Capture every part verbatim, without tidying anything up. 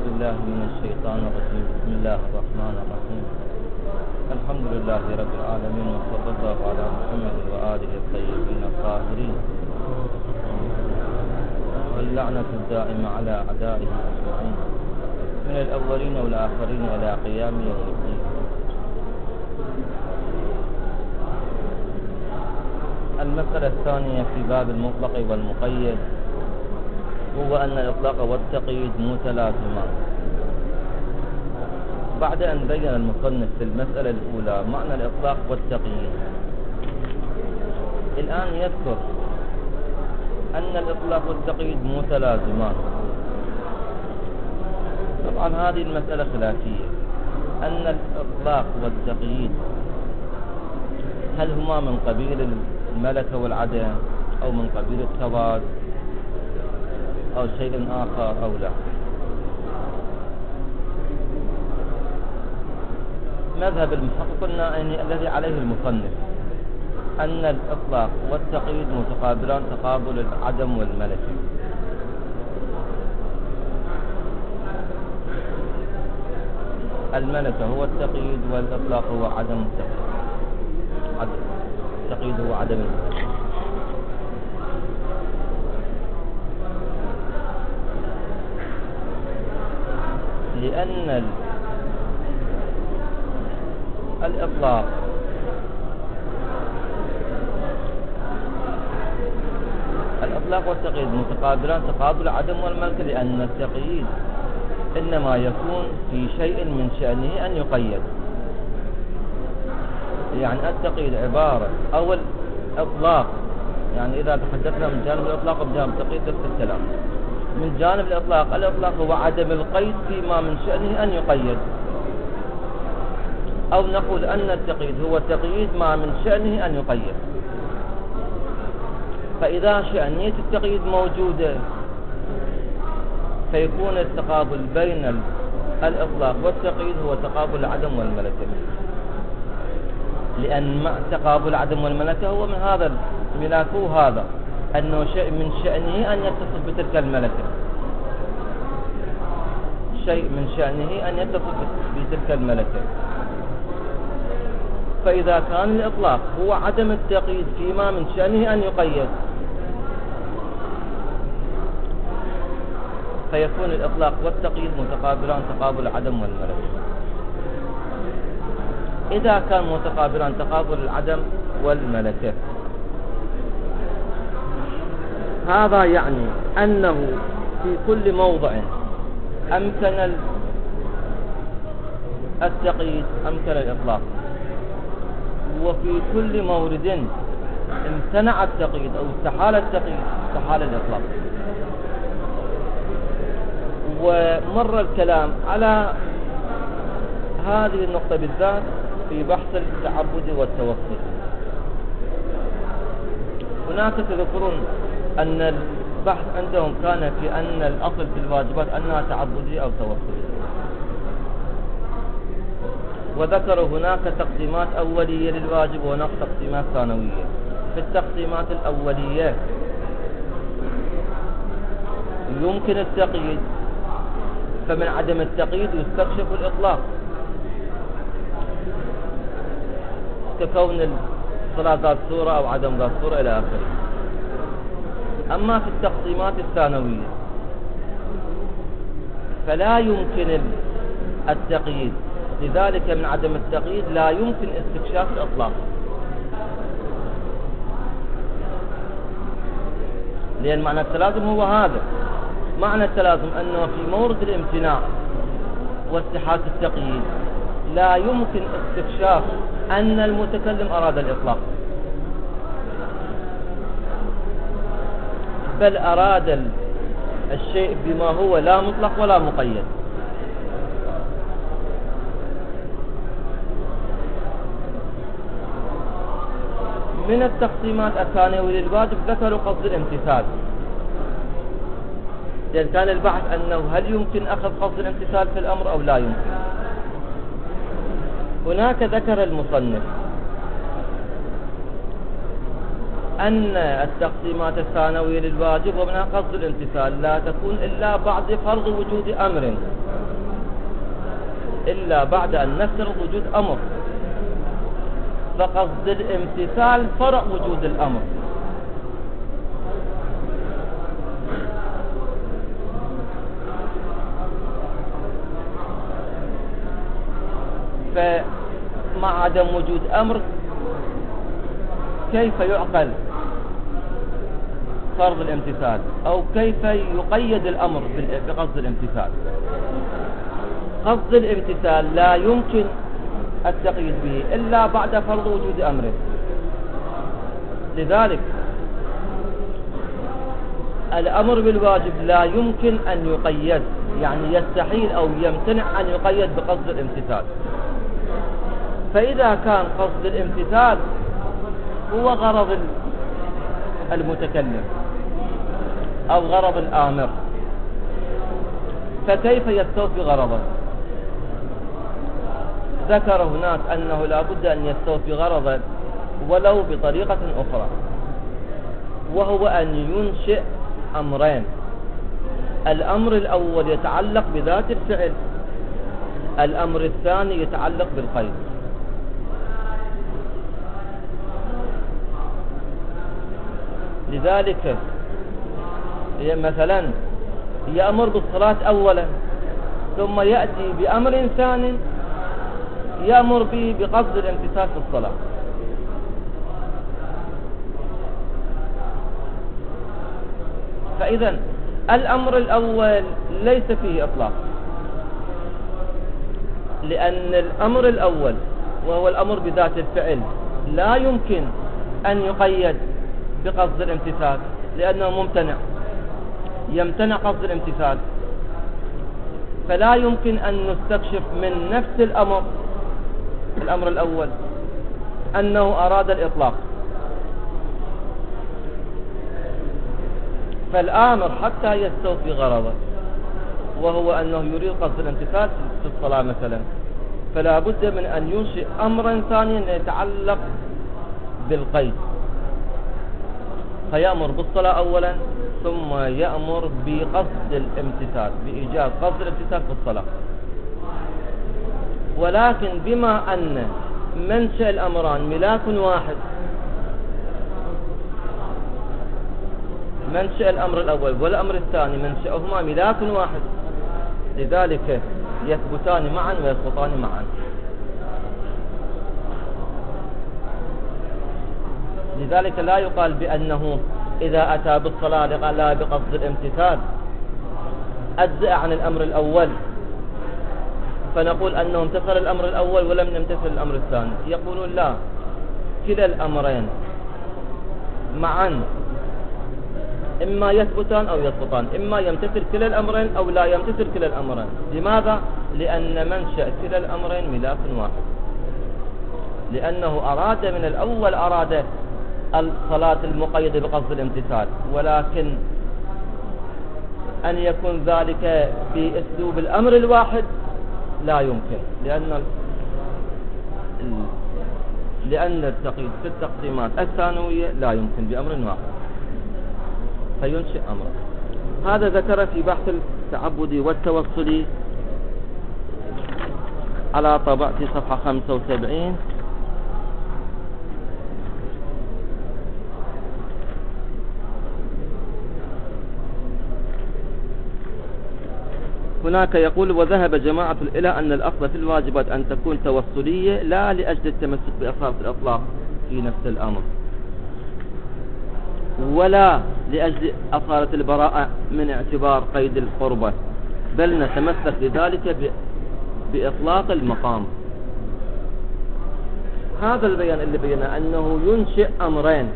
بالله من الشيطان الرجيم. بسم الله الرحمن الرحيم. الحمد لله رب العالمين، وصلى الله على محمد وآله الطيبين الطاهرين، واللعنة الدائمة على أعدائه أجمعين من الأولين والآخرين إلى قيام يوم الدين. المسألة الثانية في باب المطلق والمقيد هو أن الإطلاق والتقييد متلازمان. بعد أن بين المصنف في المسألة الأولى معنى الإطلاق والتقييد، الآن يذكر أن الإطلاق والتقييد متلازمان. طبعا هذه المسألة خلافية، أن الإطلاق والتقييد هل هما من قبيل الملكة والعدم أو من قبيل التضاد أو شيء آخر أو لا. مذهب المحقق قلنا أن الذي عليه المصنف أن الإطلاق والتقييد متقابلان تقابل العدم والملكة. الملكة هو التقييد والإطلاق هو عدم التقييد. التقييد هو عدم الملكة. لأن الإطلاق الإطلاق والتقييد متقابلان تقابل عدم والملكة، لأن التقييد إنما يكون في شيء من شأنه أن يقيد. يعني التقييد عبارة أو الإطلاق، يعني إذا تحدثنا من جانب الإطلاق وبجانب التقييد نفس الكلام. من جانب الإطلاق، الإطلاق هو عدم القيد فيما من شأنه أن يقيد، أو نقول أن التقييد هو تقييد ما من شأنه أن يقيد. فإذا شأنية التقييد موجودة فيكون التقابل بين الإطلاق والتقييد هو تقابل العدم والملكة، لأن تقابل العدم والملكة هو من هذا الملاك هذا أنه شيء من شأنه أن يتصف بتلك الملكة، شيء من شأنه أن يتصف بتلك الملكة. فإذا كان الإطلاق هو عدم التقييد فيما من شأنه أن يقيد، فيكون الإطلاق والتقييد متقابلان تقابل العدم والملكة. إذا كان متقابلان تقابل العدم والملكة، هذا يعني أنه في كل موضع أمكن التقييد أمكن الإطلاق، وفي كل مورد امتنع التقييد أو استحال التقييد استحال الإطلاق. ومر الكلام على هذه النقطة بالذات في بحث التعبد والتوسل. هناك تذكرون أن البحث عندهم كان في أن الأصل في الواجبات أنها تعبدية أو توسلية، وذكروا هناك تقسيمات أولية للواجب وهناك تقسيمات ثانوية. في التقسيمات الأولية يمكن التقييد، فمن عدم التقييد يستكشف الإطلاق، ككون الصلاة ذات صورة أو عدم ذات صورة إلى آخره. أما في التقسيمات الثانوية فلا يمكن التقييد، لذلك من عدم التقييد لا يمكن استكشاف الإطلاق، لأن معنى التلازم هو هذا. معنى التلازم أنه في مورد الامتناع واستحالة التقييد لا يمكن استكشاف أن المتكلم أراد الإطلاق، بل أراد الشيء بما هو لا مطلق ولا مقيد. من التقسيمات الثانوية للواجب ذكروا قصد الامتثال، لأن كان البحث أنه هل يمكن أخذ قصد الامتثال في الأمر أو لا يمكن. هناك ذكر المصنف أن التقسيمات الثانوية للواجب ومنها قصد الامتثال لا تكون إلا بعد فرض وجود أمر إلا بعد أن نفترض وجود أمر، فقصد الامتثال فرع وجود الأمر. فمع عدم وجود أمر كيف يعقل فرض الامتثال، أو كيف يقيد الأمر بقصد الامتثال؟ قصد الامتثال لا يمكن التقييد به إلا بعد فرض وجود أمره. لذلك الأمر بالواجب لا يمكن أن يقيد، يعني يستحيل أو يمتنع أن يقيد بقصد الامتثال. فإذا كان قصد الامتثال هو غرض المتكلم أو غرض الآمر، فكيف يستوفي غرضه؟ ذكر هناك أنه لا بد أن يستوفي غرضه ولو بطريقة أخرى، وهو أن ينشئ أمرين. الأمر الأول يتعلق بذات الفعل، الأمر الثاني يتعلق بالقيد. لذلك مثلا يأمر بالصلاة أولا، ثم يأتي بأمر ثاني يأمر به بقصد الامتثال في الصلاة. فإذا الأمر الأول ليس فيه إطلاق، لأن الأمر الأول وهو الأمر بذات الفعل لا يمكن أن يقيد بقصد الامتثال، لأنه ممتنع، يمتنع قصد الامتثال. فلا يمكن أن نستكشف من نفس الأمر الأمر الأول أنه أراد الإطلاق. فالآمر حتى يستوفي غرضه وهو أنه يريد قصد الامتثال في الصلاة مثلا، فلا بد من أن ينشئ أمرا ثانيا يتعلق بالقيد، فيأمر بالصلاة أولا ثم يأمر بقصد الامتثال، بإيجاد قصد الامتثال في الصلاة. ولكن بما أن منشأ الأمران ملاك واحد، منشأ الأمر الأول والأمر الثاني منشأهما ملاك واحد، لذلك يثبتان معا ويسقطان معا. لذلك لا يقال بأنه إذا أتى بالصلاة لا بقصد الامتثال أجزأ عن الأمر الأول، فنقول أنه امتثل الأمر الأول ولم يمتثل الأمر الثاني. يقولون لا، كلا الأمرين معا إما يثبتان أو يسقطان، إما يمتثل كلا الأمرين أو لا يمتثل كلا الأمرين. لماذا؟ لأن منشأ كلا الأمرين ملاك واحد، لأنه أراد من الأول أراد الصلاة المقيدة بقصد الامتثال، ولكن أن يكون ذلك بأسلوب الأمر الواحد لا يمكن، لأن لأن التقييد في التقسيمات الثانوية لا يمكن بأمر واحد، فينشئ أمر. هذا ذكر في بحث التعبدي والتوصلي على طبعة صفحة خمسة وسبعين. هناك يقول: وذهب جماعة إلى أن الأصل في الواجبات أن تكون توصلية لا لأجل التمسك بأصالة الإطلاق في نفس الأمر، ولا لأجل أصالة البراءة من اعتبار قيد القربة، بل نتمسك بذلك بإطلاق المقام. هذا البيان اللي بينا أنه ينشئ أمرين،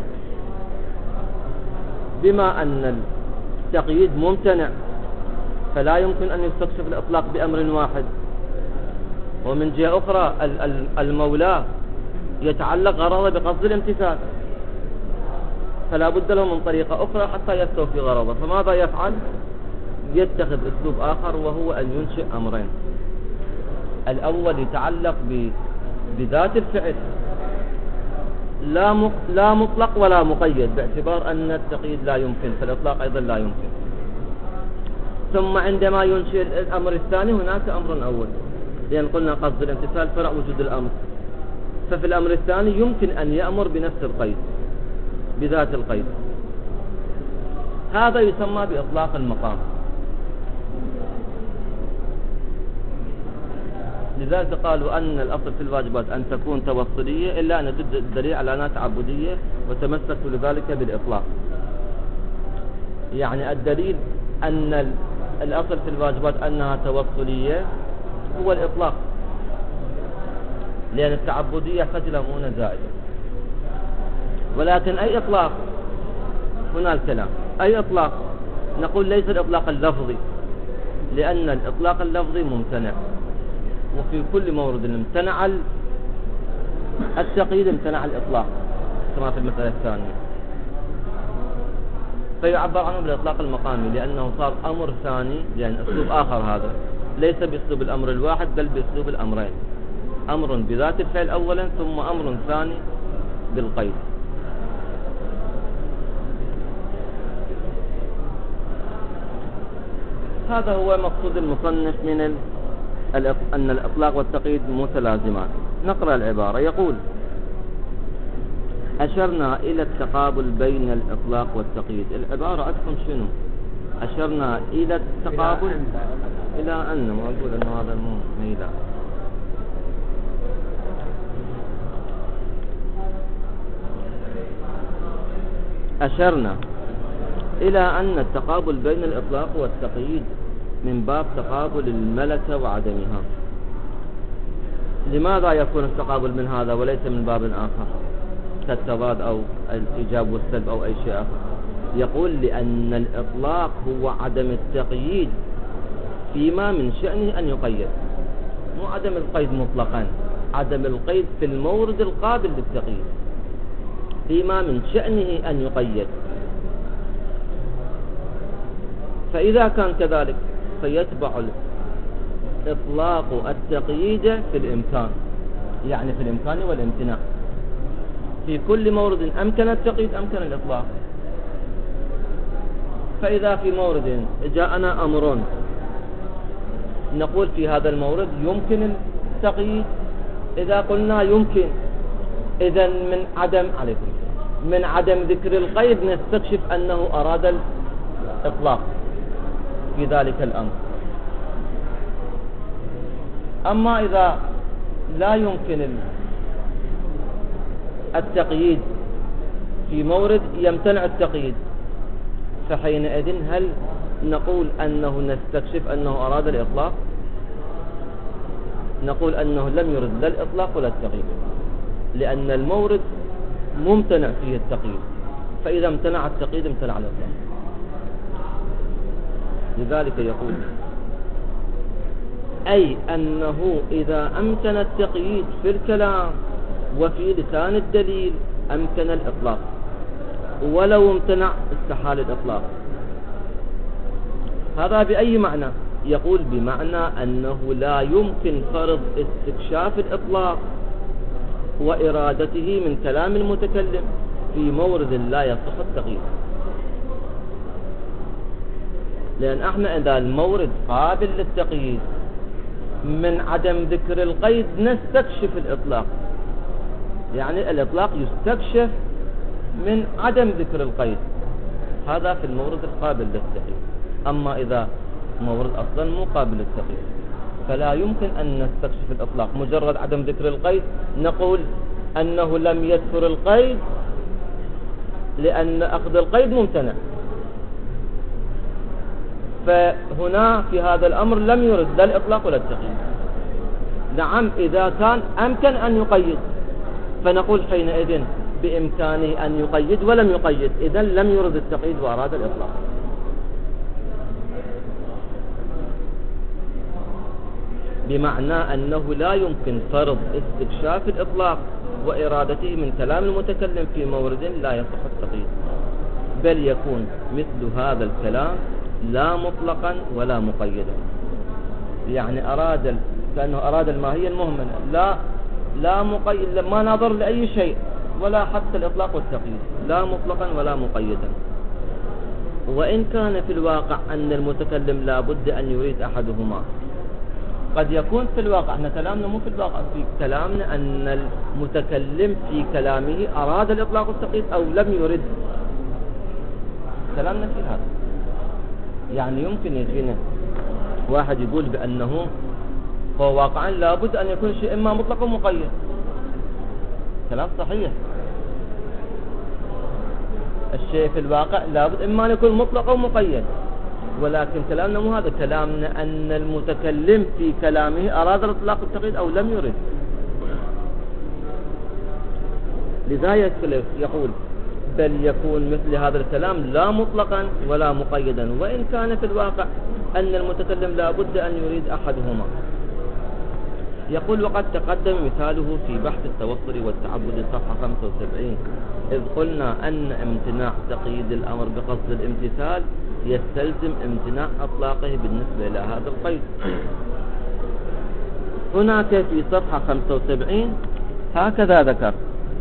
بما أن التقييد ممتنع فلا يمكن أن يستكشف الإطلاق بأمر واحد، ومن جهة أخرى المولى يتعلق غرضه بقصد الامتثال، فلا بد له من طريقة أخرى حتى يستوفي غرضه. فماذا يفعل؟ يتخذ أسلوب آخر، وهو أن ينشئ أمرين. الأول يتعلق بذات الفعل، لا لا مطلق ولا مقيد، باعتبار أن التقييد لا يمكن، فالإطلاق أيضا لا يمكن. ثم عندما ينشئ الأمر الثاني هناك أمر أول، لأن قلنا قصد الامتثال فرع وجود الأمر، ففي الأمر الثاني يمكن أن يأمر بنفس القيد بذات القيد. هذا يسمى بإطلاق المقام. لذلك قالوا أن الأصل في الواجبات أن تكون توصلية إلا أن يدل الدليل على أنها تعبدية، وتمسكوا لذلك بالإطلاق. يعني الدليل أن الأصل في الواجبات أنها توصلية هو الإطلاق، لأن التعبدية قد يكون زائدة. ولكن أي إطلاق هنا الكلام، أي إطلاق نقول ليس الإطلاق اللفظي، لأن الإطلاق اللفظي ممتنع، وفي كل مورد امتنع التقييد امتنع الإطلاق كما في المسألة الثانية، فيعبر عنه بالإطلاق المقامي لأنه صار أمر ثاني، لأن أسلوب آخر هذا ليس بأسلوب الأمر الواحد بل بأسلوب الأمرين، أمر بذات الفعل أولا ثم أمر ثاني بالقيد. هذا هو مقصود المصنف من أن الإطلاق والتقييد متلازمان. نقرأ العبارة. يقول: أشرنا إلى التقابل بين الإطلاق والتقييد. العبارة أفهم شنو؟ أشرنا إلى التقابل إلى أن، ما أقول أنه هذا مو ميلا. أشرنا إلى أن التقابل بين الإطلاق والتقييد من باب تقابل الملكة وعدمها. لماذا يكون التقابل من هذا وليس من باب آخر كالتضاد أو الإيجاب والسلب أو أي شيء آخر؟ يقول: لأن الإطلاق هو عدم التقييد فيما من شأنه أن يقيد، مو عدم القيد مطلقا، عدم القيد في المورد القابل للتقييد فيما من شأنه أن يقيد. فإذا كان كذلك فيتبع الإطلاق التقييد في الإمكان، يعني في الإمكان والامتناع. في كل مورد أمكن التقييد أمكن الإطلاق. فإذا في مورد جاءنا أمر نقول في هذا المورد يمكن التقييد، إذا قلنا يمكن إذن من عدم عليكم من عدم ذكر القيد نستكشف أنه أراد الإطلاق في ذلك الأمر. أما إذا لا يمكن التقييد في مورد يمتنع التقييد، فحينئذ هل نقول أنه نستكشف أنه أراد الإطلاق؟ نقول أنه لم يرد لا الإطلاق ولا التقييد، لأن المورد ممتنع فيه التقييد، فإذا امتنع التقييد امتنع الإطلاق. لذلك يقول: أي أنه إذا أمكن التقييد في الكلام وفي لسان الدليل أمكن الإطلاق، ولو امتنع استحال الإطلاق. هذا بأي معنى؟ يقول: بمعنى أنه لا يمكن فرض استكشاف الإطلاق وإرادته من كلام المتكلم في مورد لا يصح التقييد، لأن احنا إذا المورد قابل للتقييد من عدم ذكر القيد نستكشف الإطلاق، يعني الإطلاق يستكشف من عدم ذكر القيد، هذا في المورد القابل للتقييد. أما إذا مورد أصلا مو قابل للتقييد فلا يمكن أن نستكشف الإطلاق. مجرد عدم ذكر القيد نقول أنه لم يذكر القيد لأن أخذ القيد ممتنع، فهنا في هذا الأمر لم يرد لا الإطلاق ولا التقييد. نعم إذا كان أمكن أن يقيد فنقول حينئذ بإمكانه أن يقيد ولم يقيد، إذن لم يرد التقييد وأراد الإطلاق. بمعنى أنه لا يمكن فرض استكشاف الإطلاق وإرادته من كلام المتكلم في مورد لا يصح التقييد، بل يكون مثل هذا الكلام لا مطلقا ولا مقيدا، يعني أراد كأنه أراد الماهية المهملة، لا لا مقيد، ما نظر لأي شيء ولا حتى الإطلاق والتقييد، لا مطلقا ولا مقيدا. وإن كان في الواقع أن المتكلم لا بد أن يريد أحدهما، قد يكون في الواقع، احنا كلامنا مو في الواقع، في كلامنا أن المتكلم في كلامه أراد الإطلاق والتقييد أو لم يرد. كلامنا في هذا. يعني يمكن يجينا واحد يقول بأنه هو واقعا لابد أن يكون شيء إما مطلق ومقيد. كلام صحيح. الشيء في الواقع لابد إما أن يكون مطلق أو مقيد، ولكن كلامنا مو هذا. كلامنا أن المتكلم في كلامه أراد الإطلاق والتقييد أو لم يرد. لذا يقول بل يكون مثل هذا الكلام لا مطلقا ولا مقيدا، وإن كان في الواقع أن المتكلم لابد أن يريد أحدهما. يقول وقد تقدم مثاله في بحث التوصل والتعبد صفحة خمسة وسبعين، إذ قلنا أن امتناع تقييد الأمر بقصد الامتثال يستلزم امتناع أطلاقه بالنسبة إلى هذا القيد. هناك في صفحة خمسة وسبعين هكذا ذكر: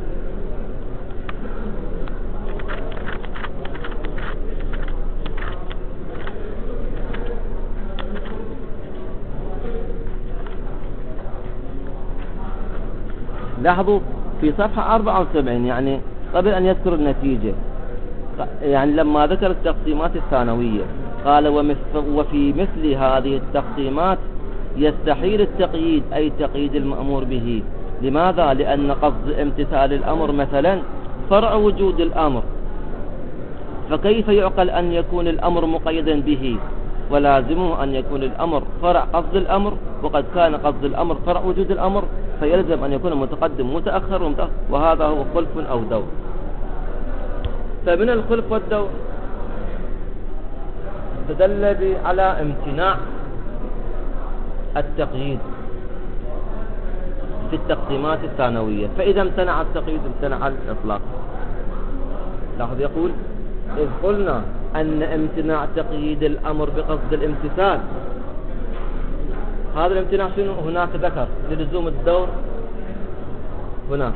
لاحظوا في صفحة أربعة وسبعين، يعني قبل أن يذكر النتيجة، يعني لما ذكر التقسيمات الثانوية قال وفي مثل هذه التقسيمات يستحيل التقييد أي تقييد المأمور به. لماذا؟ لأن قصد امتثال الأمر مثلا فرع وجود الأمر، فكيف يعقل أن يكون الأمر مقيدا به؟ ولازمه أن يكون الأمر فرع قصد الأمر، وقد كان قصد الأمر فرع وجود الأمر، فيلزم أن يكون متقدم متأخر ومتأخر، وهذا هو خلف أو دور. فمن الخلف والدور تدل على امتناع التقييد في التقسيمات الثانوية، فإذا امتنع التقييد امتنع الإطلاق. لاحظ يقول إذ قلنا أن امتناع تقييد الأمر بقصد الامتثال، هذا الامتناع شنو؟ هناك ذكر للزوم الدور هناك،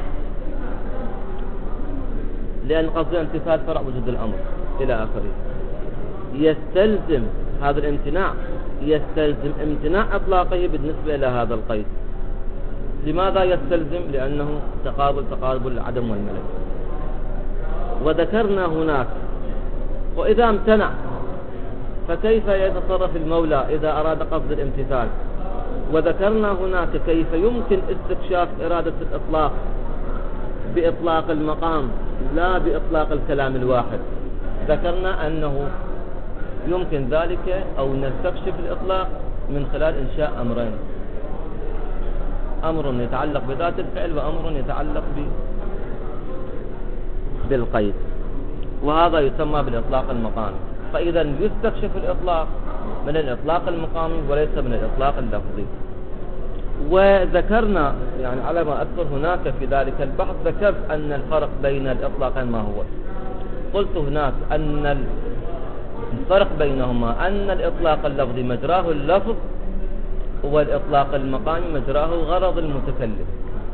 لأن قصد الامتثال فرع وجود الأمر إلى آخره. يستلزم هذا الامتناع يستلزم امتناع إطلاقه بالنسبة إلى هذا القيد. لماذا يستلزم؟ لأنه تقابل تقابل العدم والملك. وذكرنا هناك وإذا امتنع فكيف يتصرف المولى إذا أراد قصد الامتثال؟ وذكرنا هناك كيف يمكن استكشاف إرادة الإطلاق بإطلاق المقام لا بإطلاق الكلام الواحد. ذكرنا أنه يمكن ذلك أو نستكشف الإطلاق من خلال إنشاء أمرين: أمر يتعلق بذات الفعل وأمر يتعلق بالقيد، وهذا يسمى بالإطلاق المقامي. فإذا يستكشف الإطلاق من الإطلاق المقامي وليس من الإطلاق اللفظي. وذكرنا يعني على ما أذكر هناك في ذلك البحث ذكرت أن الفرق بين الإطلاقين ما هو. قلت هناك أن الفرق بينهما أن الإطلاق اللفظي مجراه اللفظ، والإطلاق المقامي مجراه غرض المتكلم.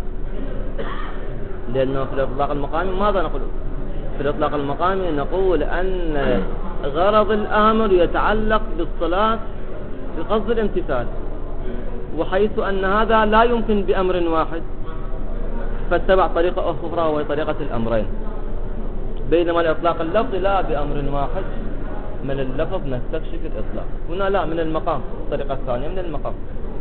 لأنه في الإطلاق المقامي ماذا نقول؟ في الإطلاق المقامي نقول أن غرض الآمر يتعلق بالصلاة بقصد الامتثال، وحيث أن هذا لا يمكن بأمر واحد فاتبع طريقة أخرى وهي طريقة الأمرين. بينما الإطلاق اللفظي لا بأمر واحد، من اللفظ نستكشف الإطلاق، هنا لا من المقام، الطريقة الثانية من المقام.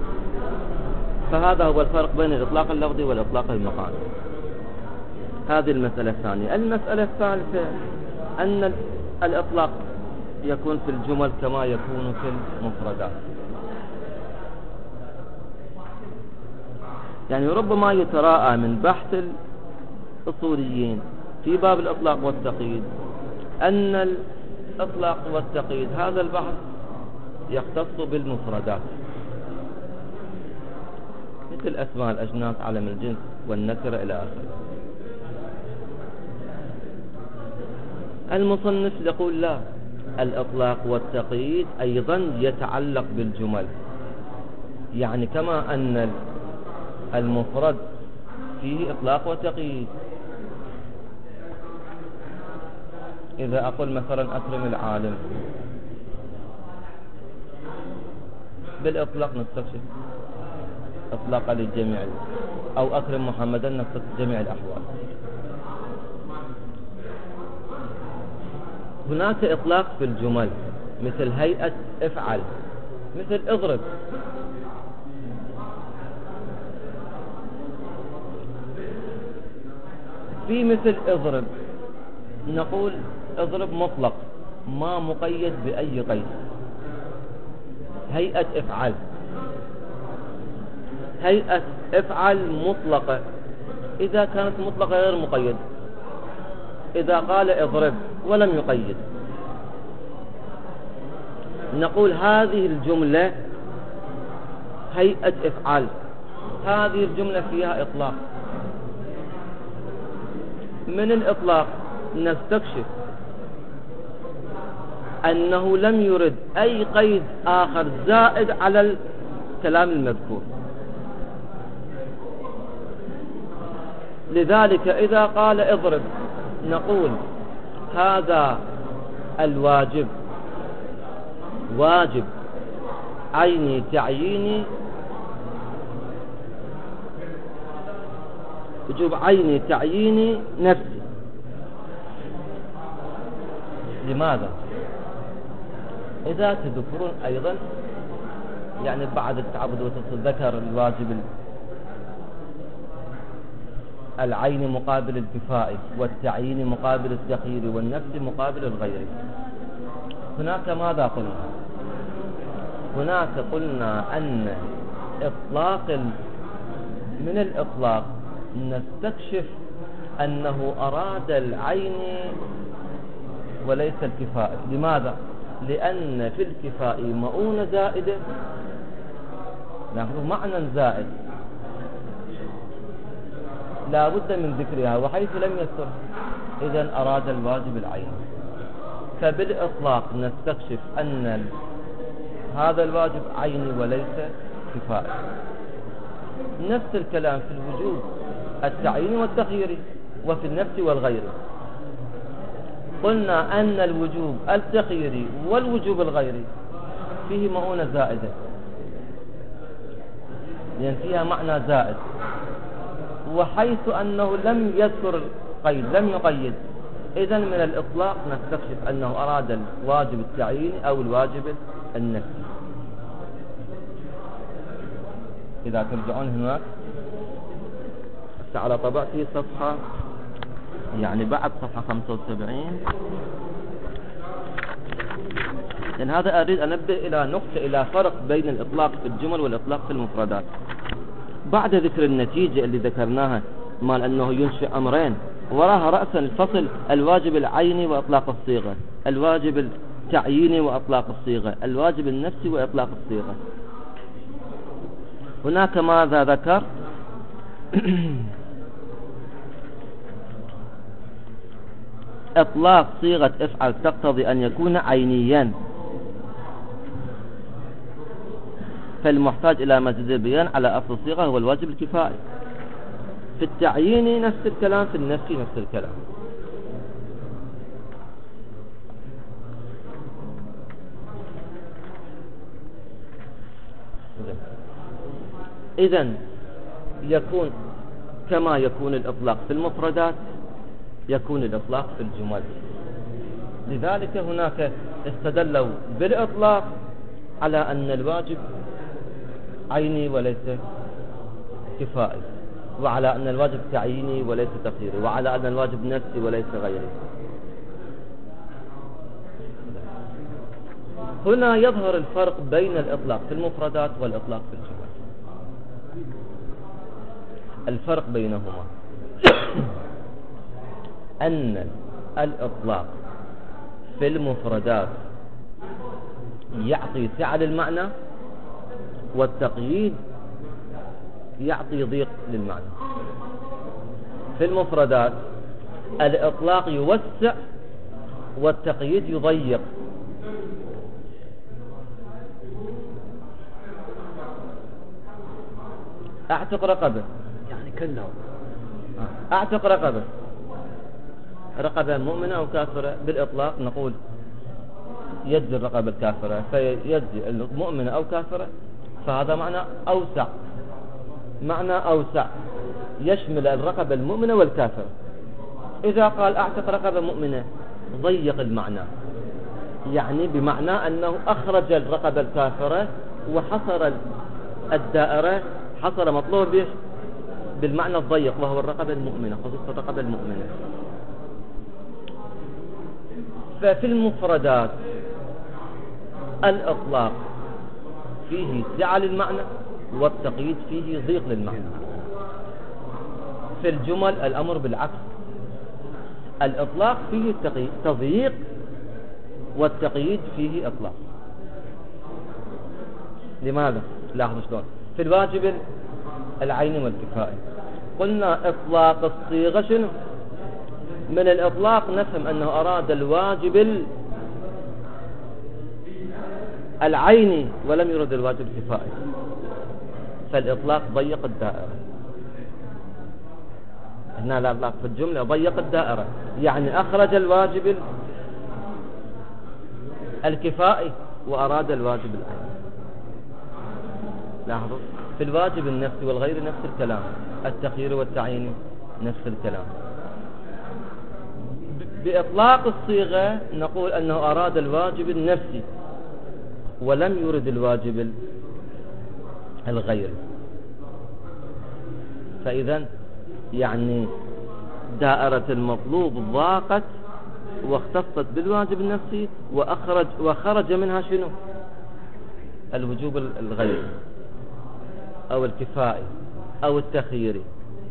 فهذا هو الفرق بين الإطلاق اللفظي والإطلاق المقامي. هذه المسألة الثانية. المسألة الثالثة أن الإطلاق يكون في الجمل كما يكون في المفردات. يعني ربما يتراءى من بحث الأصوليين في باب الإطلاق والتقييد أن الإطلاق والتقييد هذا البحث يختص بالمفردات، مثل أسماء الأجناس، علم الجنس والنكرة إلى آخره. المصنف يقول لا، الإطلاق والتقييد أيضا يتعلق بالجمل. يعني كما أن المفرد فيه إطلاق وتقييد. إذا أقول مثلا أكرم العالم، بالإطلاق نستكشف إطلاقا للجميع، أو أكرم محمدا في جميع الأحوال. هناك إطلاق في الجمل مثل هيئة افعل، مثل اضرب. في مثل اضرب نقول اضرب مطلق ما مقيد بأي قيد. هيئة افعل، هيئة افعل مطلقة إذا كانت مطلقة غير مقيد. إذا قال اضرب ولم يقيد نقول هذه الجملة هيئة افعل، هذه الجملة فيها إطلاق. من الإطلاق نستكشف أنه لم يرد أي قيد آخر زائد على الكلام المذكور. لذلك إذا قال اضرب نقول هذا الواجب واجب عيني تعييني، وجوب عيني تعييني نفسي. لماذا؟ إذا تذكرون أيضا يعني بعد التعبد والتصل ذكر الواجب العين مقابل الكفائي، والتعيين مقابل التخيير، والنفس مقابل الغير. هناك ماذا قلنا؟ هناك قلنا أن إطلاق من الإطلاق نستكشف أنه أراد العين وليس الكفائي. لماذا؟ لأن في الكفائي مؤونة زائدة، نحن معنى زائد لا بد من ذكرها، وحيث لم يذكر إذن أراد الواجب العين. فبالإطلاق نستكشف أن هذا الواجب عيني وليس كفائي. نفس الكلام في الوجوب التعييني والتخييري، وفي النفس والغير. قلنا أن الوجوب التخييري والوجوب الغيري فيه مؤونة زائدة، لأن فيها معنى زائد. وحيث أنه لم يذكر قيد، لم يقيد، إذن من الإطلاق نستكشف أنه أراد الواجب التعييني أو الواجب النفسي. إذا ترجعون هناك على طبعتي صفحة يعني بعد صفحة خمسة وسبعين، لأن هذا أريد أن أنبه إلى نقطة، إلى فرق بين الإطلاق في الجمل والإطلاق في المفردات. بعد ذكر النتيجة اللي ذكرناها مال أنه ينشئ أمرين، وراها رأسا الفصل الواجب العيني وإطلاق الصيغة، الواجب التعييني وإطلاق الصيغة، الواجب النفسي وإطلاق الصيغة. هناك ماذا ذكر؟ إطلاق صيغة افعل تقتضي أن يكون عينيا، فالمحتاج إلى مزيد بيان على أصل الصيغة هو الواجب الكفائي. في التعيين نفس الكلام، في النفس نفس الكلام. إذن يكون كما يكون الإطلاق في المفردات يكون الإطلاق في الجمل. لذلك هناك استدلوا بالإطلاق على أن الواجب عيني وليس كفائي، وعلى أن الواجب تعييني وليس تخييري، وعلى أن الواجب نفسي وليس غيري. هنا يظهر الفرق بين الإطلاق في المفردات والإطلاق في الجمل. الفرق بينهما أن الإطلاق في المفردات يعطي سعة للمعنى، والتقييد يعطي ضيق للمعنى. في المفردات الإطلاق يوسع والتقييد يضيق. أعتق رقبة يعني كله أعتق رقبة رقبة مؤمنة أو كافرة، بالإطلاق نقول يجزي الرقبة الكافرة فيجزي المؤمنة أو كافرة، فهذا معنى أوسع معنى أوسع يشمل الرقبة المؤمنة والكافرة. إذا قال أعتق رقبة مؤمنة ضيق المعنى، يعني بمعنى أنه أخرج الرقبة الكافرة وحصر الدائرة، حصر مطلوب بالمعنى الضيق وهو الرقبة المؤمنة، خصوصا الرقبة المؤمنة. ففي المفردات الإطلاق فيه سعة للمعنى والتقييد فيه ضيق للمعنى. في الجمل الأمر بالعكس، الإطلاق فيه تضييق والتقييد فيه إطلاق. لماذا؟ لاحظوا شلون. في الواجب العيني والكفائي قلنا إطلاق الصيغة شنو؟ من الإطلاق نفهم أنه أراد الواجب العيني ولم يرد الواجب الكفائي، فالإطلاق ضيق الدائرة. هنا الإطلاق في الجملة ضيق الدائرة، يعني أخرج الواجب الكفائي وأراد الواجب العيني. لاحظوا في الواجب النفسي والغير نفس الكلام، التخيير والتعيين نفس الكلام. بإطلاق الصيغة نقول أنه أراد الواجب النفسي ولم يرد الواجب الغير. فإذا يعني دائرة المطلوب ضاقت واختصت بالواجب النفسي وأخرج وخرج منها شنو؟ الوجوب الغير أو الكفائي أو التخييري.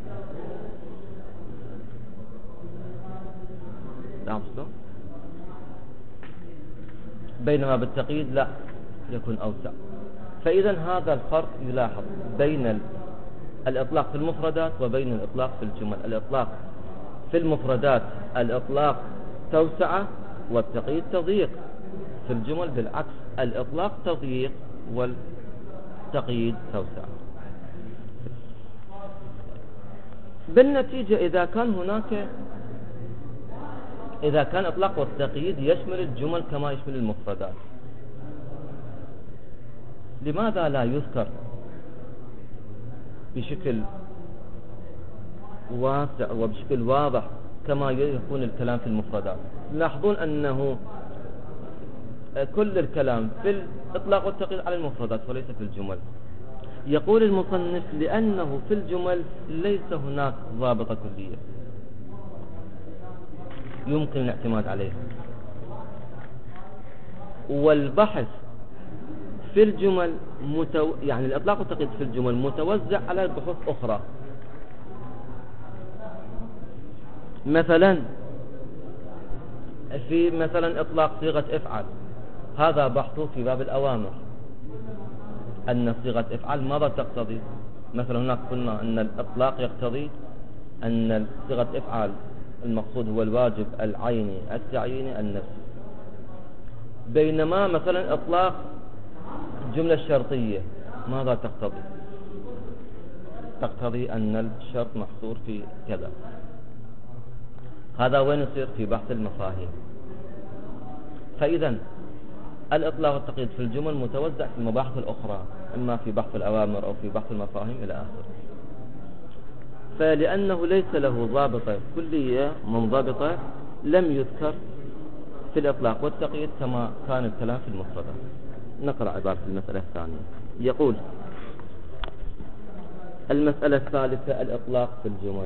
بينما بالتقييد لا، يكون أوسع. فإذا هذا الفرق يلاحظ بين الإطلاق في المفردات وبين الإطلاق في الجمل. الإطلاق في المفردات الإطلاق توسعة والتقييد تضييق. في الجمل بالعكس، الإطلاق تضييق والتقييد توسعة. بالنتيجة إذا كان هناك إذا كان إطلاق والتقييد يشمل الجمل كما يشمل المفردات، لماذا لا يذكر بشكل واسع وبشكل واضح كما يكون الكلام في المفردات؟ لاحظون أنه كل الكلام في الإطلاق والتقييد على المفردات وليس في الجمل. يقول المصنف لأنه في الجمل ليس هناك ضابطة كلية يمكن الاعتماد عليها، والبحث في الجمل متو... يعني الإطلاق والتقييد في الجمل متوزع على بحوث أخرى. مثلا في مثلا إطلاق صيغة افعل، هذا بحثه في باب الأوامر، أن صيغة افعل ماذا تقتضي. مثلا هناك قلنا أن الإطلاق يقتضي أن صيغة افعل المقصود هو الواجب العيني التعييني النفسي. بينما مثلا إطلاق الجملة الشرطية ماذا تقتضي؟ تقتضي أن الشرط محصور في كذا. هذا وين يصير؟ في بحث المفاهيم. فإذا الإطلاق والتقييد في الجمل متوزع في المباحث الأخرى، إما في بحث الأوامر أو في بحث المفاهيم إلى آخره. فلأنه ليس له ضابطة كلية منضبطة لم يذكر في الإطلاق والتقييد كما كان الكلام في المفردات. نقرأ عبارة المسألة الثانية. يقول المسألة الثالثة الإطلاق في الجمل.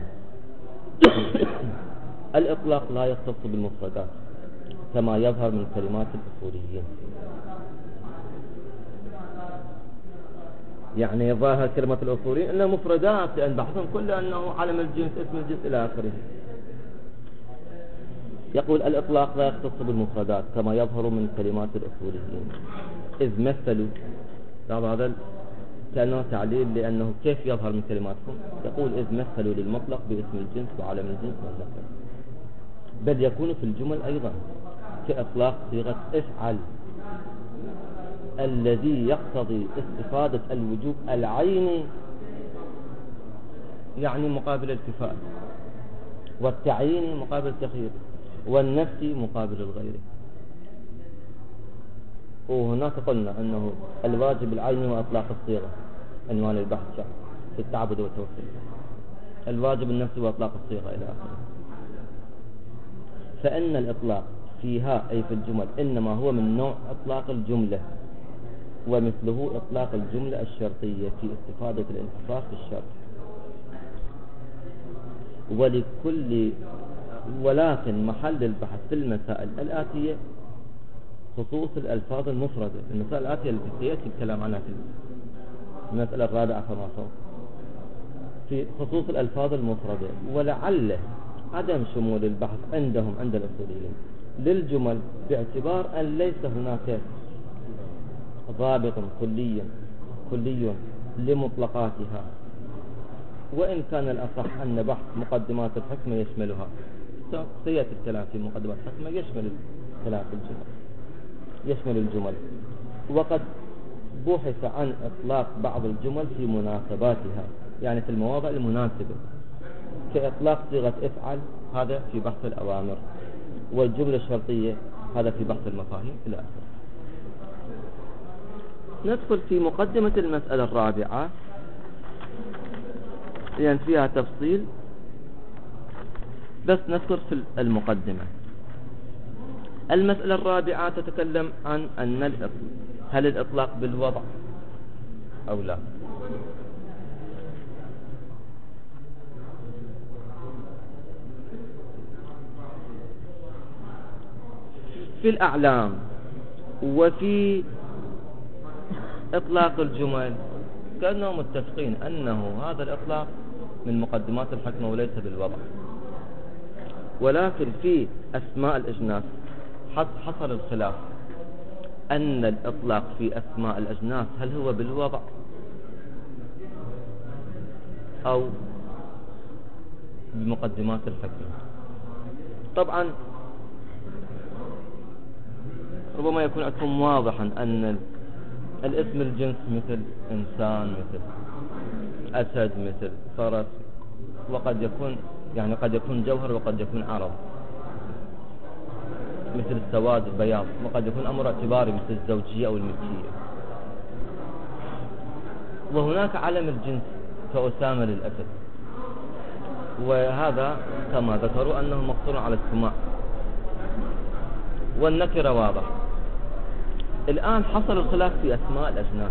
الإطلاق لا يختص بالمفردات كما يظهر من كلمات الأصوليين. يعني ظاهر كلمة الأصوليين أنها مفردات، لأن بحثهم كله أنه علم الجنس اسم الجنس إلى آخره. يقول الإطلاق لا يختص بالمفردات كما يظهر من كلمات الأصوليين، إذ مثلوا. هذا كأنه تعليل، لأنه كيف يظهر من كلماتكم؟ يقول إذ مثلوا للمطلق باسم الجنس وعلم الجنس والمطلق، بل يكون في الجمل أيضا كإطلاق صيغة افعل الذي يقتضي استفادة الوجوب العيني، يعني مقابل الكفاءة، والتعيين مقابل التخيير، والنفسي مقابل الغير. وهناك قلنا أنه الواجب العيني وإطلاق الصيغة عنوان البحث شرط. في التعبد والتوسل، الواجب النفسي وإطلاق الصيغة إلى آخره. فإن الإطلاق فيها أي في الجمل إنما هو من نوع إطلاق الجملة، ومثله إطلاق الجملة الشرطية في استفادة الانحصار في الشرط. ولكل ولكن محل البحث في المسائل الآتية خصوص الألفاظ المفردة. المسائل الآتية التي سيأتي الكلام عنها في المسألة الرابعة فما فوق، في خصوص الألفاظ المفردة، ولعل عدم شمول البحث عندهم عند الأصوليين للجمل باعتبار أن ليس هناك ضابط كلي كلي لمطلقاتها، وإن كان الأصح أن بحث مقدمات الحكمة يشملها. سيأتي الكلام في مقدمات الحكمة يشمل الكلام في الجمل، يشمل الجمل. وقد بحث عن إطلاق بعض الجمل في مناسباتها، يعني في المواضع المناسبة، كإطلاق صيغة افعل، هذا في بحث الأوامر، والجملة الشرطية هذا في بحث المفاهيم إلى آخره. ندخل في مقدمة المسألة الرابعة، يعني فيها تفصيل، بس نذكر في المقدمة. المسألة الرابعة تتكلم عن أن الإطلاق، هل الإطلاق بالوضع أو لا؟ في الأعلام وفي إطلاق الجمل كانوا متفقين أنه هذا الإطلاق من مقدمات الحكمة وليس بالوضع. ولكن في أسماء الأجناس حصل الخلاف أن الإطلاق في أسماء الأجناس هل هو بالوضع أو بمقدمات الحكمة. طبعا ربما يكون لكم واضحا أن الاسم الجنس مثل إنسان، مثل أسد، مثل فرس، وقد يكون يعني قد يكون جوهر وقد يكون عرض، مثل السواد البياض، وقد يكون أمر اعتباري مثل الزوجية أو الملكية. وهناك علم الجنس كأسامة للأسد، وهذا كما ذكروا أنه مقصور على السماع، والنكرة واضح. الآن حصل الخلاف في أسماء الأجناس،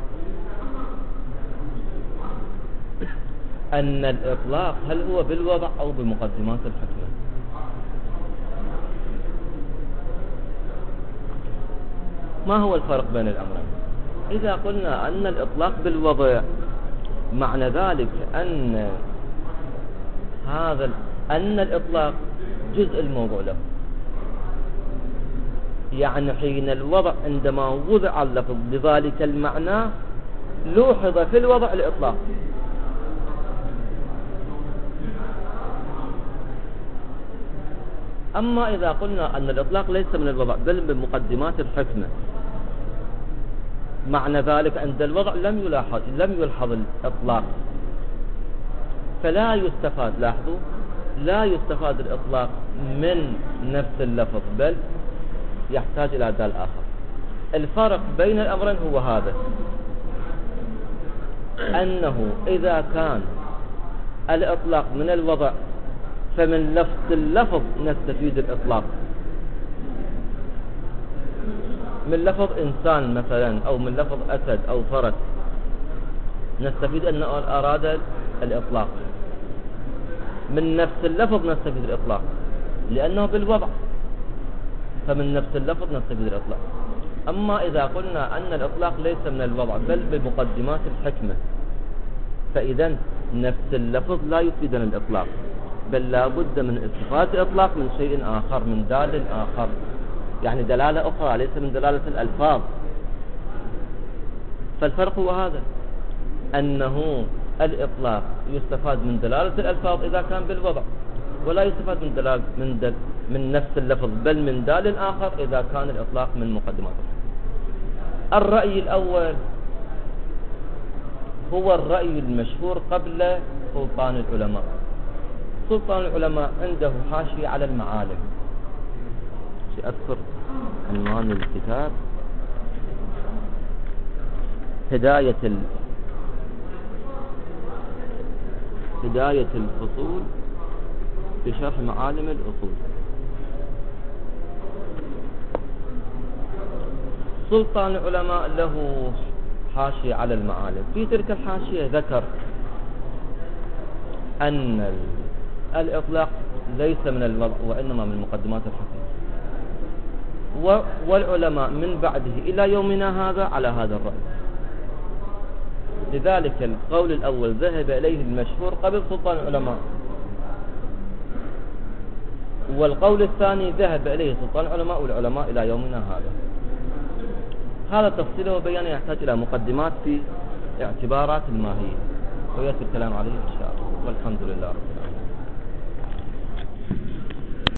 أن الإطلاق هل هو بالوضع أو بمقدمات الحكمة. ما هو الفرق بين الأمرين؟ إذا قلنا أن الإطلاق بالوضع معنى ذلك أن هذا أن الإطلاق جزء الموضوع له، يعني حين الوضع عندما وضع اللفظ بذلك المعنى لوحظ في الوضع الإطلاق. أما إذا قلنا أن الإطلاق ليس من الوضع بل من مقدمات الحكمة، معنى ذلك عند الوضع لم يلاحظ لم يلحظ الإطلاق، فلا يستفاد، لاحظوا، لا يستفاد الإطلاق من نفس اللفظ بل يحتاج إلى دال آخر. الفرق بين الأمرين هو هذا، أنه إذا كان الإطلاق من الوضع فمن لفظ اللفظ نستفيد الإطلاق، من لفظ إنسان مثلا أو من لفظ أسد أو فرس نستفيد أنه أراد الإطلاق، من نفس اللفظ نستفيد الإطلاق لأنه بالوضع، فمن نفس اللفظ نستفيد الإطلاق. أما إذا قلنا أن الإطلاق ليس من الوضع بل بمقدمات الحكمة، فإذا نفس اللفظ لا يفيدنا الإطلاق، بل لا بد من استفادة الإطلاق من شيء آخر، من دال آخر، يعني دلالة أخرى ليس من دلالة الألفاظ. فالفرق هو هذا، أنه الإطلاق يستفاد من دلالة الألفاظ إذا كان بالوضع، ولا يستفاد من دلالة من, دل من نفس اللفظ بل من دال آخر إذا كان الإطلاق من مقدمات. الرأي الأول هو الرأي المشهور قبل سلطان العلماء. سلطان العلماء عنده حاشية على المعالم، سأذكر عنوان الكتاب: هداية بداية الفصول بشرح معالم الأصول. سلطان العلماء له حاشية على المعالم. في تلك الحاشية ذكر أن الإطلاق ليس من الوضع وإنما من مقدمات الحقيقة، والعلماء من بعده إلى يومنا هذا على هذا الرأي. لذلك القول الأول ذهب إليه المشهور قبل سلطان العلماء، والقول الثاني ذهب إليه سلطان العلماء والعلماء إلى يومنا هذا. هذا تفصيله وبيانه يحتاج إلى مقدمات في اعتبارات الماهية، ويأتي الكلام عليه إن شاء الله، والحمد لله رب العالمين.